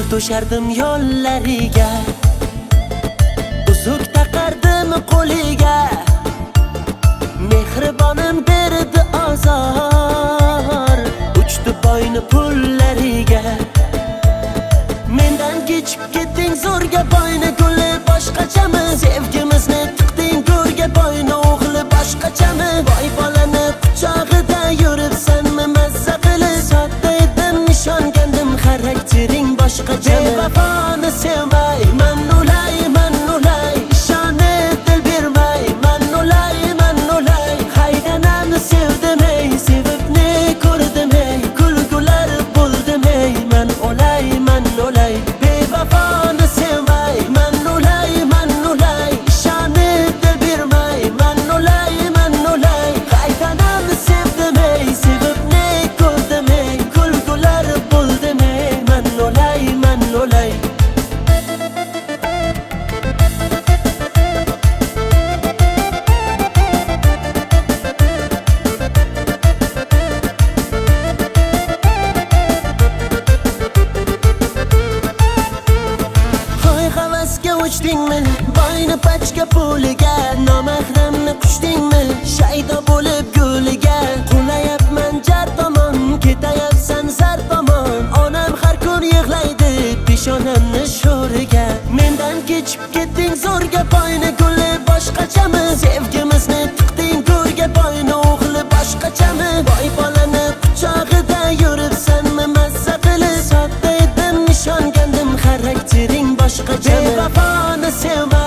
to'shardim yo'llariga, uzuk taqardim qo'liga. Mehribonim berdi azor, uchdi boyni pullariga. Mendan kechib ketding zo'rga boyni guli boshqachami? Sevgimizni tiqding go'rga boyni o'g'li boshqachami? Voy bolani quchog'ida yuribsanmi mazza qilib? Sodda edim ishongandim xaraktering boshqachami? Bevafoni sevmay man ulay ishonib dil bermay man ulay haydanani sevdim ey, sevib ne ko'rdim ey, kulgular bo'ldim ey man ulay bevafoni sevmay man ulay ishonib dil bermay man ulay haydanani sevdim ey, sevib ne ko'rdim ey, kulgular bo'ldim ey man ulay uchdingmi boyni pachka puliga, nomahramni qushdingmi shaydo bo'lib g'uliga? Qulayapman jar tomon, ketayapsan zar tomon, onam har kun yig'laydi peshonamni sho'riga. Mendan kechib ketding zo'rga boyni guli boshqachami? Sevgimizni tiqding go'rga boyni o'g'li boshqachami? Voy bolani quchog'ida yuribsanmi mazza qilib? Sodda edim ishongandim xaraktering boshqachami? Bevafoni sevmay